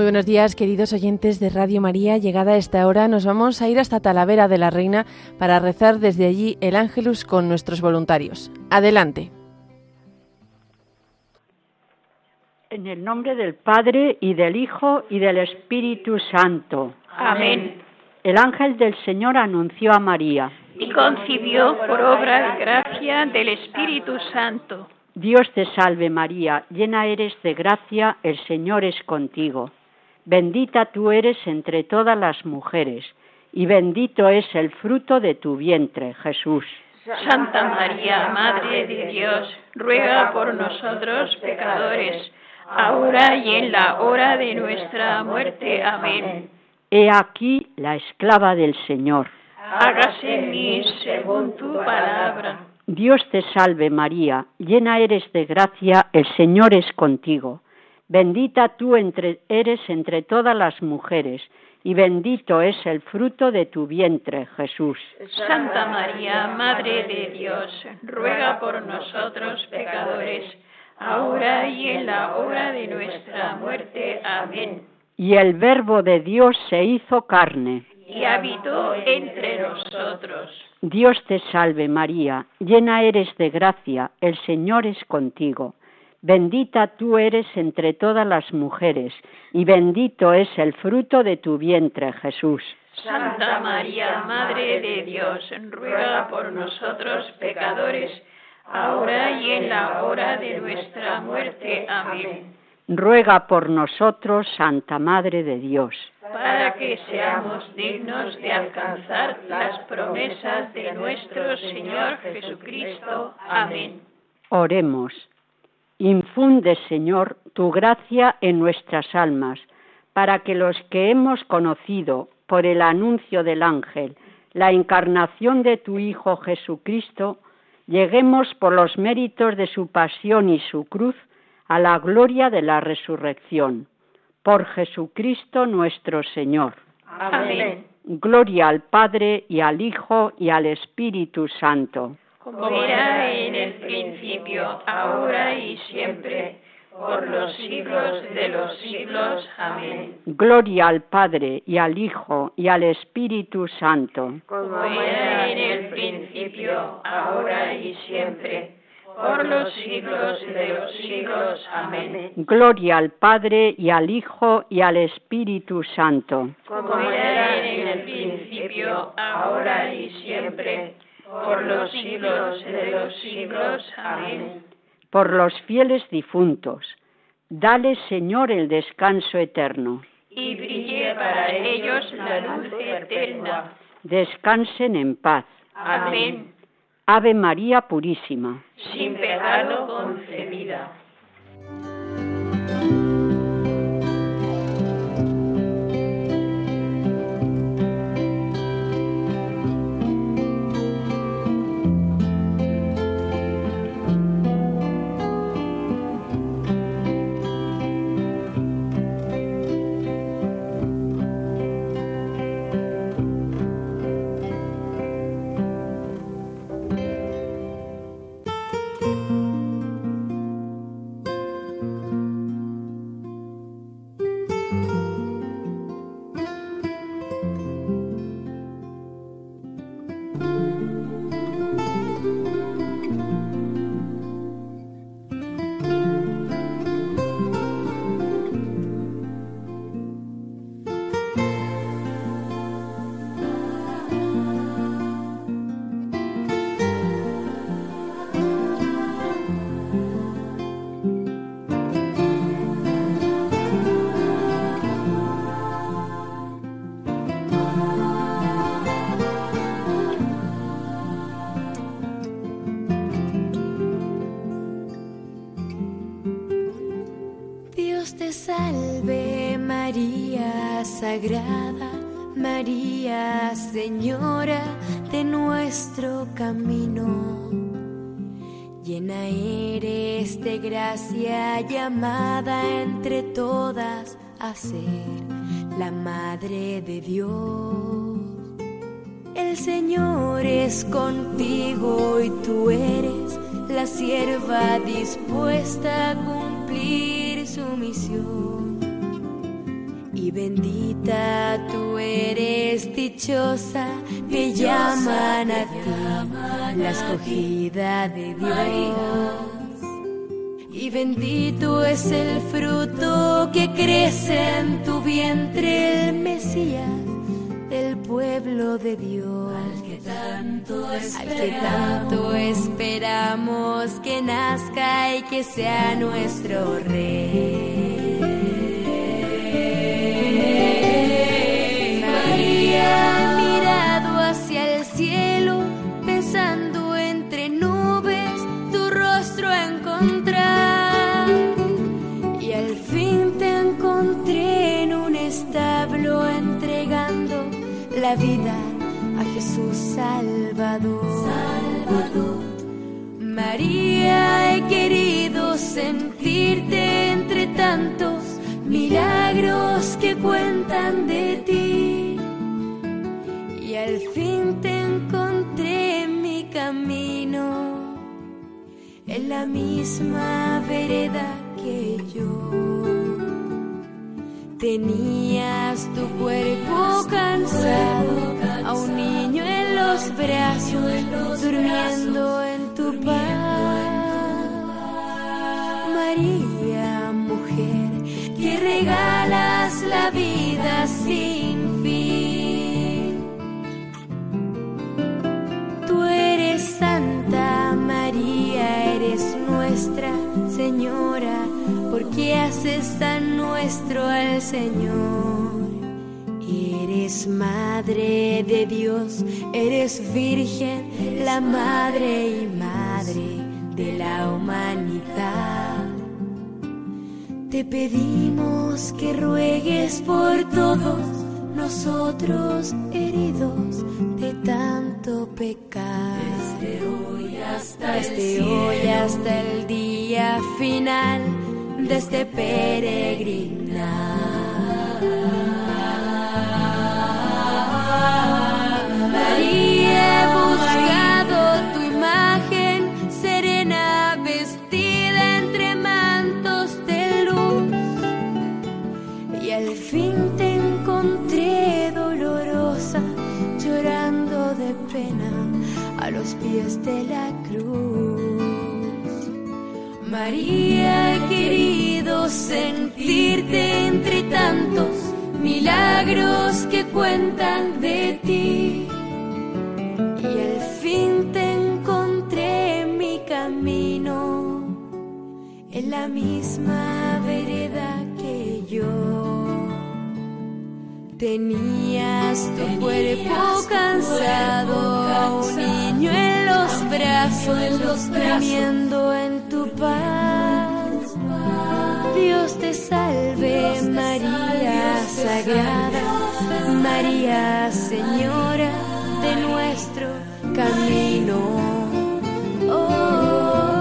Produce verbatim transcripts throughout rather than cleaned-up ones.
buenos días, queridos oyentes de Radio María. Llegada a esta hora, nos vamos a ir hasta Talavera de la Reina para rezar desde allí el Ángelus con nuestros voluntarios. Adelante. En el nombre del Padre, y del Hijo, y del Espíritu Santo. Amén. El ángel del Señor anunció a María. Y concibió por obra de gracia del Espíritu Santo. Dios te salve María, llena eres de gracia, el Señor es contigo. Bendita tú eres entre todas las mujeres, y bendito es el fruto de tu vientre, Jesús. Santa María, Madre de Dios, ruega por nosotros pecadores, ahora y en la hora de nuestra muerte. Amén. He aquí la esclava del Señor. Hágase en mí según tu palabra. Dios te salve María, llena eres de gracia, el Señor es contigo. Bendita tú entre, eres entre todas las mujeres, y bendito es el fruto de tu vientre, Jesús. Santa María, Madre de Dios, ruega por nosotros pecadores, ahora y en la hora de nuestra muerte. Amén. Y el Verbo de Dios se hizo carne. Y habitó entre nosotros. Dios te salve María, llena eres de gracia, el Señor es contigo. Bendita tú eres entre todas las mujeres, y bendito es el fruto de tu vientre, Jesús. Santa María, Madre de Dios, ruega por nosotros pecadores, ahora y en la hora de nuestra muerte. Amén. Ruega por nosotros, Santa Madre de Dios, para que seamos dignos de alcanzar las promesas de nuestro Señor Jesucristo. Amén. Oremos. Infunde, Señor, tu gracia en nuestras almas, para que los que hemos conocido por el anuncio del ángel la encarnación de tu Hijo Jesucristo, lleguemos por los méritos de su pasión y su cruz a la gloria de la resurrección. Por Jesucristo nuestro Señor. Amén. Gloria al Padre, y al Hijo, y al Espíritu Santo. Como era en el principio, ahora y siempre, por los siglos de los siglos. Amén. Gloria al Padre, y al Hijo, y al Espíritu Santo. Como era en el principio, ahora y siempre, por los siglos de los siglos. Amén. Gloria al Padre, y al Hijo, y al Espíritu Santo. Como era en el principio, ahora y siempre, por los siglos de los siglos. Amén. Por los fieles difuntos, dale, Señor, el descanso eterno. Y brille para ellos la luz eterna. Descansen en paz. Amén. Ave María Purísima, sin pecado concebida. Salve María Sagrada, María Señora de nuestro camino. Llena eres de gracia, llamada entre todas a ser la Madre de Dios. El Señor es contigo y tú eres la sierva dispuesta a cumplir su misión. y bendita tú eres, dichosa, te llaman a ti, la escogida de Dios. Y bendito es el fruto que crece en tu vientre, el Mesías del pueblo de Dios. Al que tanto esperamos, al que tanto esperamos que nazca y que sea nuestro Rey. María ha mirado hacia el cielo, pensando entre nubes tu rostro encontrar, y al fin te encontré en un establo entregando la vida a Jesús Salvador. Salvador. María, he querido sentirte entre tantos milagros que cuentan de ti, y al fin te encontré en mi camino, en la misma vereda que yo. Tenías tu cuerpo cansado, a un niño en los brazos, durmiendo en tu paz. María, mujer, que regalas la vida sin fin. Tú eres santa, María, eres nuestra Señora, porque haces tan nuestro al Señor. Eres madre de Dios, eres virgen, la madre y madre de la humanidad. Te pedimos que ruegues por todos nosotros heridos de tanto pecar. Desde hoy hasta, Desde el, hoy hasta el día final de este peregrinar. María, he buscado tu imagen serena, vestida entre mantos de luz, y al fin te encontré dolorosa, llorando de pena a los pies de la cruz. María, he querido sentirte entre tantos milagros que cuentan de ti, y al fin te encontré en mi camino, en la misma vereda que yo. Tenías tu Tenías cuerpo cansado, cansado, un niño en los brazos, en los durmiendo en tu paz. Dios te salve, Dios te María salve, Sagrada, María, Señora de nuestro camino. Oh,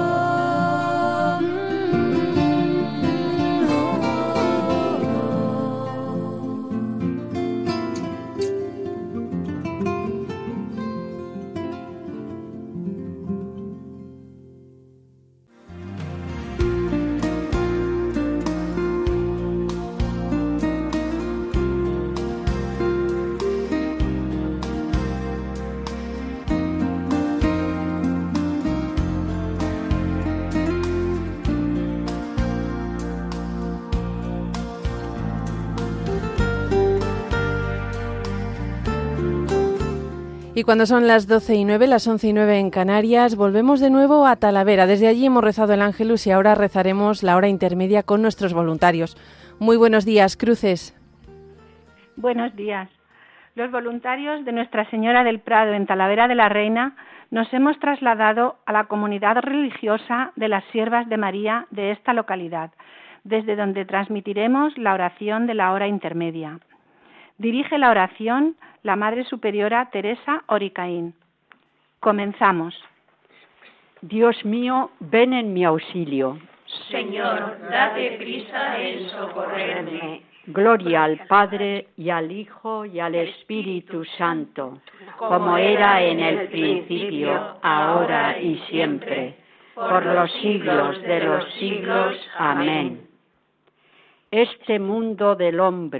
Y cuando son las doce y nueve, las once y nueve en Canarias, volvemos de nuevo a Talavera. Desde allí hemos rezado el Ángelus y ahora rezaremos la hora intermedia con nuestros voluntarios. Muy buenos días, Cruces. Buenos días. Los voluntarios de Nuestra Señora del Prado en Talavera de la Reina nos hemos trasladado a la comunidad religiosa de las Siervas de María de esta localidad, desde donde transmitiremos la oración de la hora intermedia. Dirige la oración la Madre Superiora Teresa Oricaín. Comenzamos. Dios mío, ven en mi auxilio. Señor, date prisa en socorrerme. Gloria al Padre, y al Hijo, y al Espíritu Santo, como era en el principio, ahora y siempre, por los siglos de los siglos. Amén. Este mundo del hombre,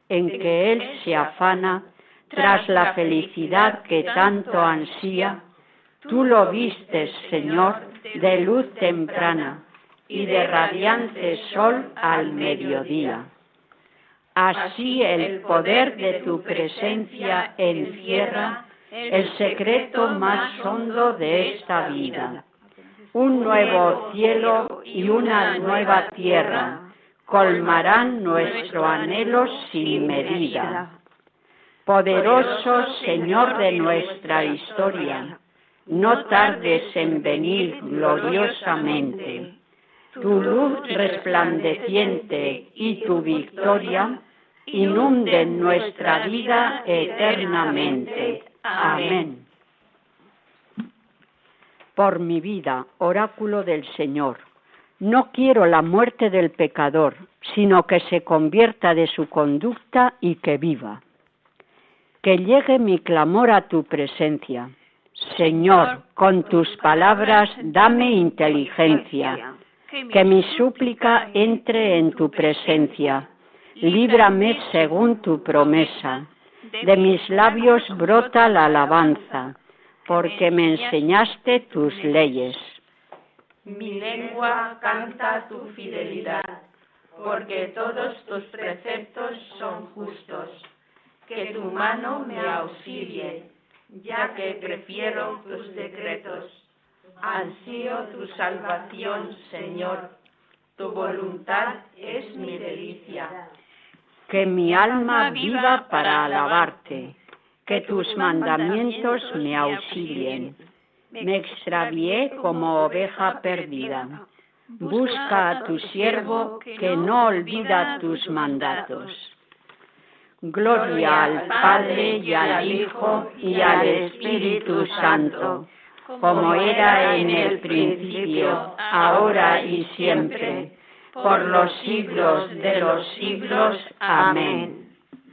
en que él se afana tras la felicidad que tanto ansía, tú lo vistes, Señor, de luz temprana y de radiante sol al mediodía. Así el poder de tu presencia encierra el secreto más hondo de esta vida. Un nuevo cielo y una nueva tierra colmarán nuestro anhelo sin medida. Poderoso Señor de nuestra historia, no tardes en venir gloriosamente. Tu luz resplandeciente y tu victoria inunden nuestra vida eternamente. Amén. Por mi vida, oráculo del Señor, no quiero la muerte del pecador, sino que se convierta de su conducta y que viva. Que llegue mi clamor a tu presencia. Señor, con tus palabras dame inteligencia. Que mi súplica entre en tu presencia. Líbrame según tu promesa. De mis labios brota la alabanza, porque me enseñaste tus leyes. Mi lengua canta tu fidelidad, porque todos tus preceptos son justos. Que tu mano me auxilie, ya que prefiero tus decretos. Ansío tu salvación, Señor. Tu voluntad es mi delicia. Que mi alma viva para alabarte, que tus mandamientos me auxilien. Me extravié como oveja perdida. Busca a tu siervo que no olvida tus mandatos. Gloria al Padre y al Hijo y al Espíritu Santo, como era en el principio, ahora y siempre, por los siglos de los siglos. Amén.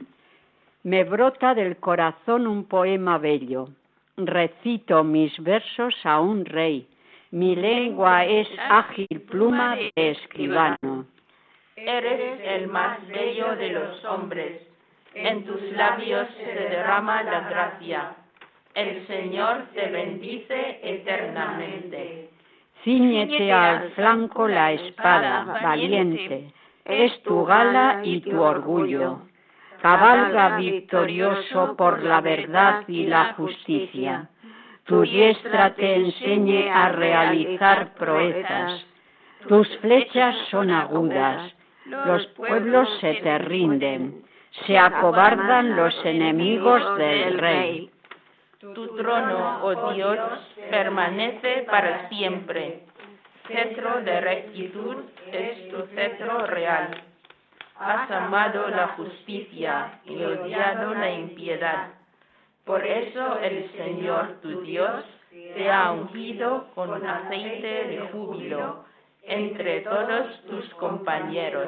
Me brota del corazón un poema bello. Recito mis versos a un rey. Mi lengua es ágil pluma de escribano. Eres el más bello de los hombres. En tus labios se derrama la gracia. El Señor te bendice eternamente. Cíñete al flanco la espada, valiente. Es tu gala y tu orgullo. Cabalga victorioso por la verdad y la justicia. Tu diestra te enseñe a realizar proezas. Tus flechas son agudas. Los pueblos se te rinden. Se acobardan los enemigos del rey. Tu trono, oh Dios, permanece para siempre. Cetro de rectitud es tu cetro real. Has amado la justicia y odiado la impiedad. Por eso el Señor, tu Dios, te ha ungido con aceite de júbilo entre todos tus compañeros.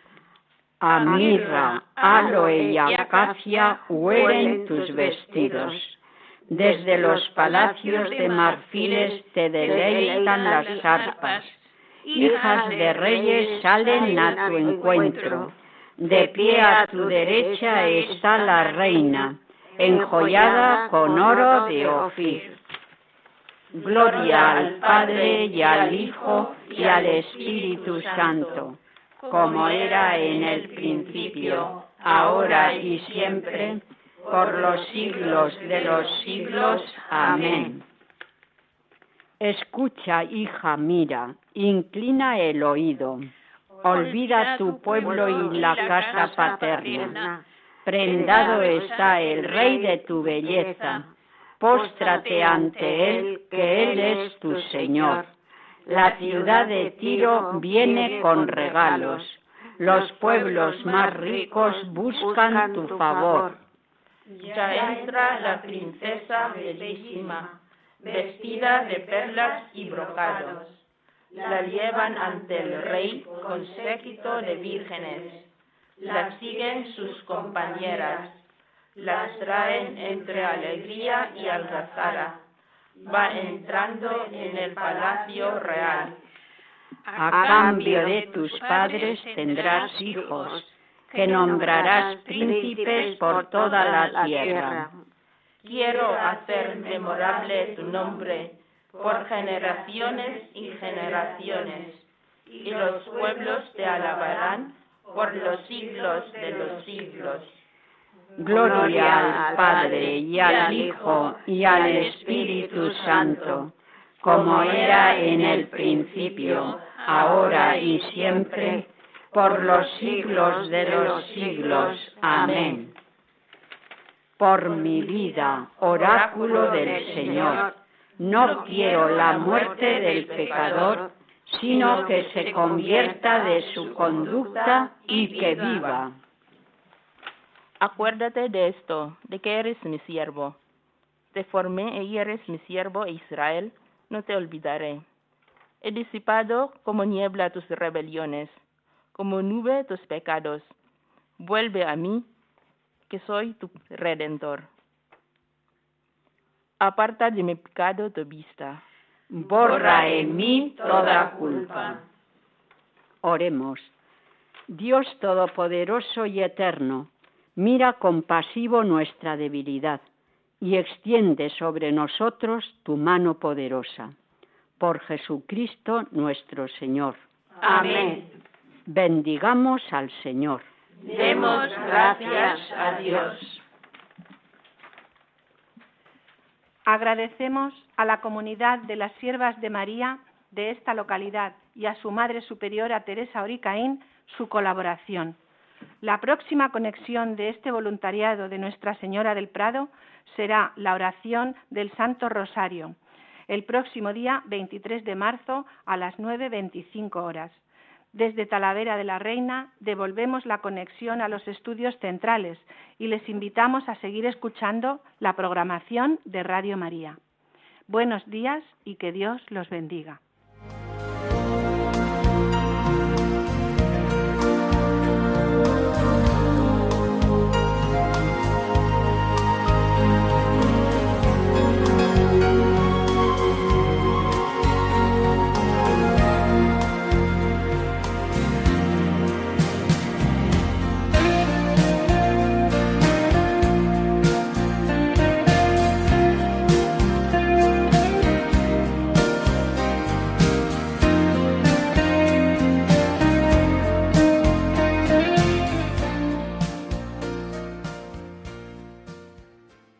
A mirra, aloe y acacia huelen tus vestidos. Desde los palacios de marfiles te deleitan las arpas. Hijas de reyes salen a tu encuentro. De pie a tu derecha está la reina, enjollada con oro de Ofir. Gloria al Padre y al Hijo y al Espíritu Santo, como era en el principio, ahora y siempre, por los siglos de los siglos. Amén. Escucha, hija, mira, inclina el oído. Olvida tu pueblo y la casa paterna. Prendado está el Rey de tu belleza. Póstrate ante él, que él es tu Señor. La ciudad de Tiro viene con regalos. Los pueblos más ricos buscan tu favor. Ya entra la princesa bellísima, vestida de perlas y brocados. La llevan ante el rey con séquito de vírgenes. La siguen sus compañeras. Las traen entre alegría y algazara. Va entrando en el palacio real. A cambio de tus padres tendrás hijos, que nombrarás príncipes por toda la tierra. Quiero hacer memorable tu nombre por generaciones y generaciones, y los pueblos te alabarán por los siglos de los siglos. Gloria al Padre, y al Hijo, y al Espíritu Santo, como era en el principio, ahora y siempre, por los siglos de los siglos. Amén. Por mi vida, oráculo del Señor, no quiero la muerte del pecador, sino que se convierta de su conducta y que viva. Acuérdate de esto, de que eres mi siervo. Te formé y eres mi siervo Israel, no te olvidaré. He disipado como niebla tus rebeliones, como nube tus pecados. Vuelve a mí, que soy tu Redentor. Aparta de mi pecado tu vista. Borra en mí toda culpa. Oremos. Dios Todopoderoso y Eterno, mira compasivo nuestra debilidad y extiende sobre nosotros tu mano poderosa. Por Jesucristo nuestro Señor. Amén. Bendigamos al Señor. Demos gracias a Dios. Agradecemos a la comunidad de las Siervas de María de esta localidad y a su Madre Superiora Teresa Oricaín su colaboración. La próxima conexión de este voluntariado de Nuestra Señora del Prado será la oración del Santo Rosario, el próximo día veintitrés de marzo a las nueve veinticinco horas. Desde Talavera de la Reina devolvemos la conexión a los estudios centrales y les invitamos a seguir escuchando la programación de Radio María. Buenos días y que Dios los bendiga.